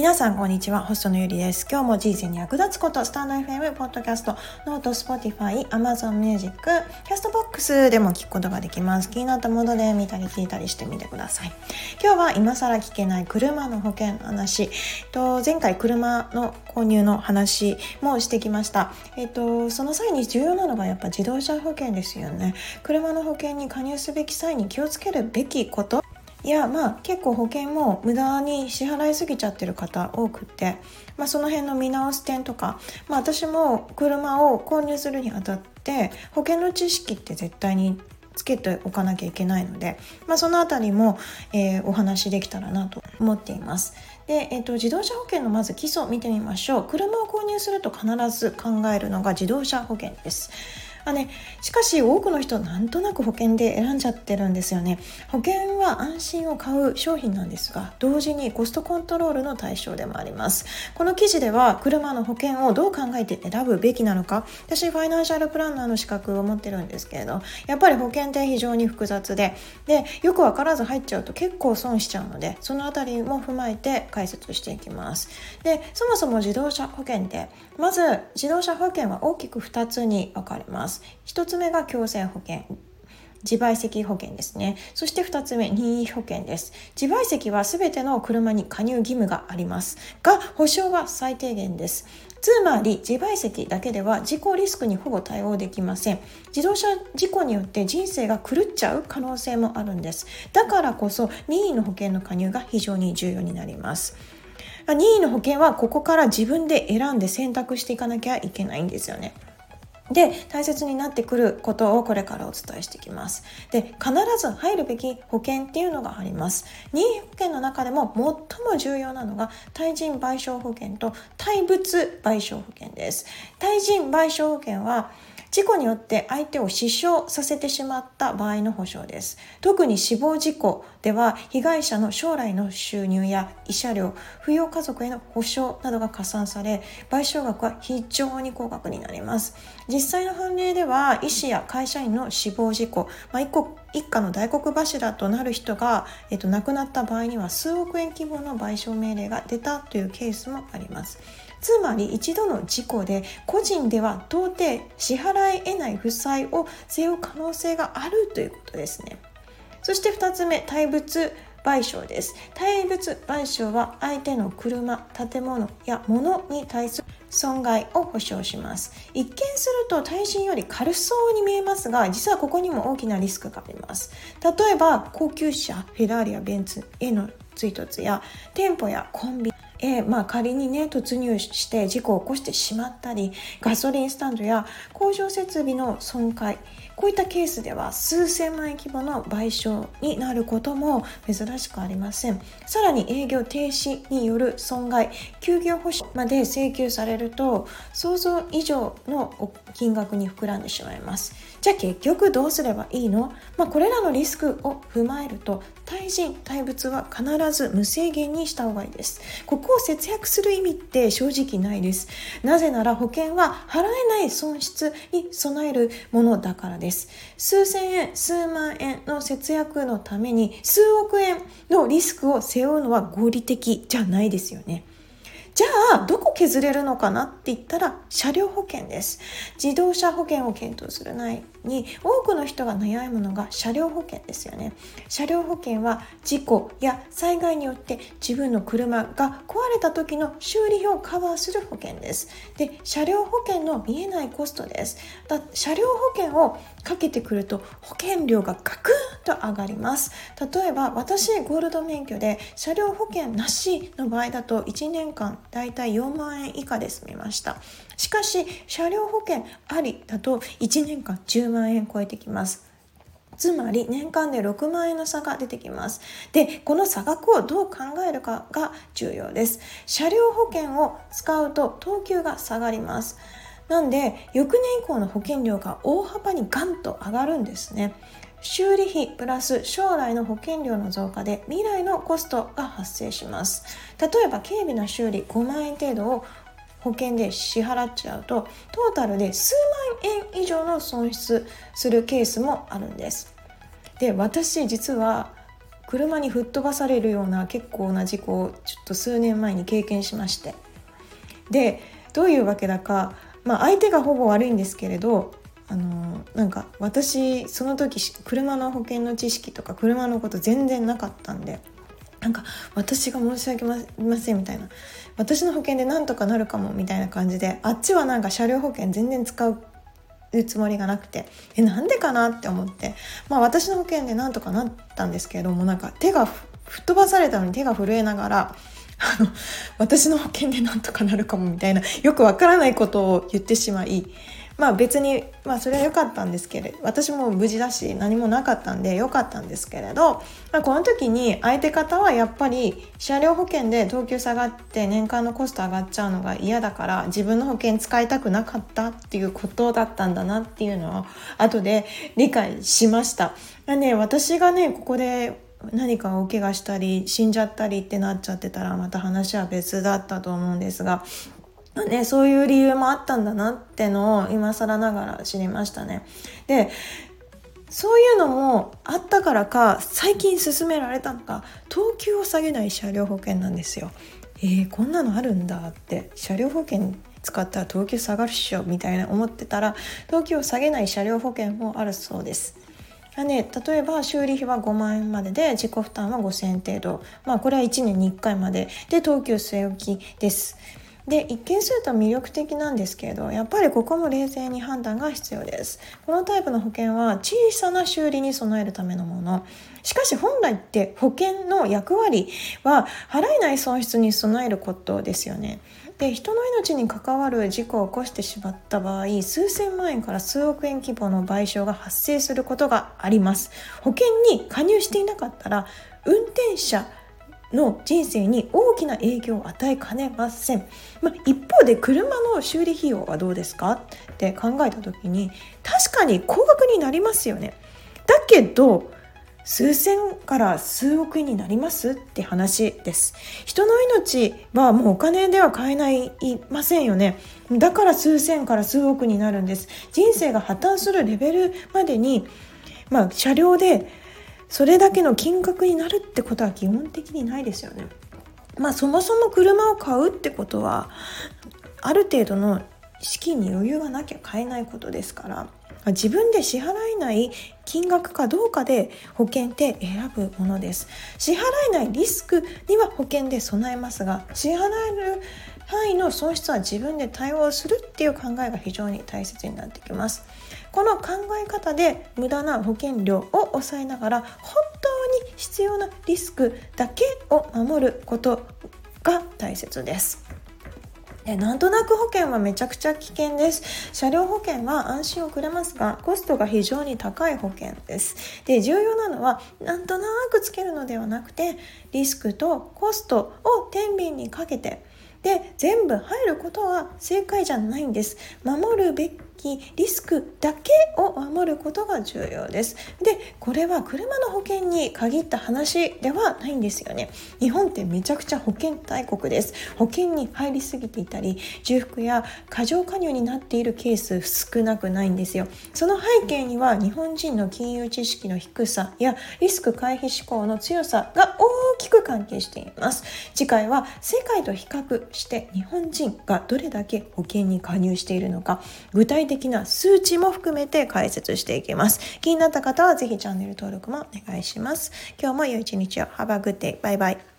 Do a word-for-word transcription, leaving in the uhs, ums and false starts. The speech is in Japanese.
皆さんこんにちは、ホストのゆりです。今日も人生に役立つこと、スタンド エフエム、ポッドキャスト、ノート、スポティファイ、アマゾンミュージック、キャストボックスでも聞くことができます。気になったもので見たり聞いたりしてみてください。今日は今更聞けない車の保険の話と、前回車の購入の話もしてきました。えっと、その際に重要なのがやっぱ自動車保険ですよね。車の保険に加入すべき際に気をつけるべきこと、いやまあ結構保険も無駄に支払いすぎちゃってる方多くて、まあ、その辺の見直す点とか、まあ、私も車を購入するにあたって保険の知識って絶対につけておかなきゃいけないので、まあ、そのあたりも、えー、お話できたらなと思っています。で、えーと、自動車保険のまず基礎を見てみましょう。車を購入すると必ず考えるのが自動車保険です。あね、しかし多くの人なんとなく保険で選んじゃってるんですよね。保険は安心を買う商品なんですが、同時にコストコントロールの対象でもあります。この記事では車の保険をどう考えて選ぶべきなのか、私ファイナンシャルプランナーの資格を持ってるんですけれど、やっぱり保険って非常に複雑ででよく分からず入っちゃうと結構損しちゃうので、そのあたりも踏まえて解説していきます。で、そもそも自動車保険でまず自動車保険は大きくふたつに分かれます。ひとつめが強制保険、自賠責保険ですね。そしてふたつめ、任意保険です。自賠責はすべての車に加入義務がありますが、保証は最低限です。つまり自賠責だけでは事故リスクにほぼ対応できません。自動車事故によって人生が狂っちゃう可能性もあるんです。だからこそ任意の保険の加入が非常に重要になります。任意の保険はここから自分で選んで選択していかなきゃいけないんですよね。で、大切になってくることをこれからお伝えしていきます。で、必ず入るべき保険っていうのがあります。任意保険の中でも最も重要なのが対人賠償保険と対物賠償保険です。対人賠償保険は事故によって相手を死傷させてしまった場合の保証です。特に死亡事故では被害者の将来の収入や慰謝料、扶養家族への保障などが加算され、賠償額は非常に高額になります。実際の判例では医師や会社員の死亡事故、まあ、一個一家の大黒柱となる人が、えっと、亡くなった場合には数億円規模の賠償命令が出たというケースもあります。つまり一度の事故で個人では到底支払い得ない負債を背負う可能性があるということですね。そしてふたつめ、対物賠償です。対物賠償は相手の車、建物や物に対する損害を保証します。一見すると対人より軽そうに見えますが、実はここにも大きなリスクがあります。例えば高級車、フェラーリやベンツへの追突や店舗やコンビニえーまあ、仮にね突入して事故を起こしてしまったり、ガソリンスタンドや工場設備の損壊、こういったケースでは数千万円規模の賠償になることも珍しくありません。さらに営業停止による損害、休業補償まで請求されると想像以上の金額に膨らんでしまいます。じゃあ結局どうすればいいの？まあ、これらのリスクを踏まえると対人対物は必ず無制限にした方がいいです。ここを節約する意味って正直ないです。なぜなら保険は払えない損失に備えるものだからです。数千円、数万円の節約のために数億円のリスクを背負うのは合理的じゃないですよね。じゃあどこ削れるのかなって言ったら車両保険です。自動車保険を検討する際に多くの人が悩むのが車両保険ですよね。車両保険は事故や災害によって自分の車が壊れた時の修理費をカバーする保険です。で、車両保険の見えないコストです。だ車両保険をかけてくると保険料がガクンと上がります。例えば私ゴールド免許で車両保険なしの場合だといちねんかんだいたいよんまんえん以下で済みました。しかし車両保険ありだといちねんかんじゅうまんえん超えてきます。つまり年間でろくまんえんの差が出てきます。で、この差額をどう考えるかが重要です。車両保険を使うと等級が下がります。なんで翌年以降の保険料が大幅にガンと上がるんですね。修理費プラス将来の保険料の増加で未来のコストが発生します。例えば軽微な修理ごまんえん程度を保険で支払っちゃうとトータルで数万円以上の損失するケースもあるんです。で、私実は車に吹っ飛ばされるような結構な事故をちょっと数年前に経験しまして、でどういうわけだか、まあ、相手がほぼ悪いんですけれど、あのなんか私その時車の保険の知識とか車のこと全然なかったんで、なんか私が申し訳ませんみたいな、私の保険でなんとかなるかもみたいな感じで、あっちはなんか車両保険全然使うつもりがなくて、えなんでかなって思って、まあ私の保険でなんとかなったんですけれども、なんか手が吹っ飛ばされたのに手が震えながら、あの私の保険でなんとかなるかもみたいなよくわからないことを言ってしまい、まあ別にまあそれは良かったんですけれど、私も無事だし何もなかったんで良かったんですけれど、まあ、この時に相手方はやっぱり車両保険で等級下がって年間のコスト上がっちゃうのが嫌だから自分の保険使いたくなかったっていうことだったんだなっていうのを後で理解しました。ね、私がねここで何か大怪我したり死んじゃったりってなっちゃってたらまた話は別だったと思うんですが、ね、そういう理由もあったんだなってのを今更ながら知りましたね。でそういうのもあったからか最近勧められたのが等級を下げない車両保険なんですよ。えー、こんなのあるんだって、車両保険使ったら等級下がるっしょみたいな思ってたら、等級を下げない車両保険もあるそうです。ね、例えば修理費はごまんえんまでで自己負担はごせんえん程度、まあ、これはいちねんにいっかいまでで等級据え置きです。で一見すると魅力的なんですけれど、やっぱりここも冷静に判断が必要です。このタイプの保険は小さな修理に備えるためのもの。しかし本来って保険の役割は払えない損失に備えることですよね。で人の命に関わる事故を起こしてしまった場合、数千万円から数億円規模の賠償が発生することがあります。保険に加入していなかったら運転者の人生に大きな影響を与えかねません。まあ、一方で車の修理費用はどうですかって考えた時に確かに高額になりますよね。だけど数千から数億円になりますって話です。人の命はもうお金では買えないませんよね。だから数千から数億になるんです。人生が破綻するレベルまでに、まあ、車両でそれだけの金額になるってことは基本的にないですよね。まあそもそも車を買うってことはある程度の資金に余裕がなきゃ買えないことですから、自分で支払えない金額かどうかで保険って選ぶものです。支払えないリスクには保険で備えますが、支払える範囲の損失は自分で対応するっていう考えが非常に大切になってきます。この考え方で無駄な保険料を抑えながら本当に必要なリスクだけを守ることが大切です。なんとなく保険はめちゃくちゃ危険です。車両保険は安心をくれますがコストが非常に高い保険です。で重要なのはなんとなくつけるのではなくて、リスクとコストを天秤にかけて、で全部入ることは正解じゃないんです。守るべきリスクだけを守ることが重要です。でこれは車の保険に限った話ではないんですよね。日本ってめちゃくちゃ保険大国です。保険に入りすぎていたり重複や過剰加入になっているケース少なくないんですよ。その背景には日本人の金融知識の低さやリスク回避志向の強さが大きく関係しています。次回は世界と比較して日本人がどれだけ保険に加入しているのか、具体的な数値も含めて解説していきます。気になった方はぜひチャンネル登録もお願いします。今日も良い一日を。Have a good day. バイバイ。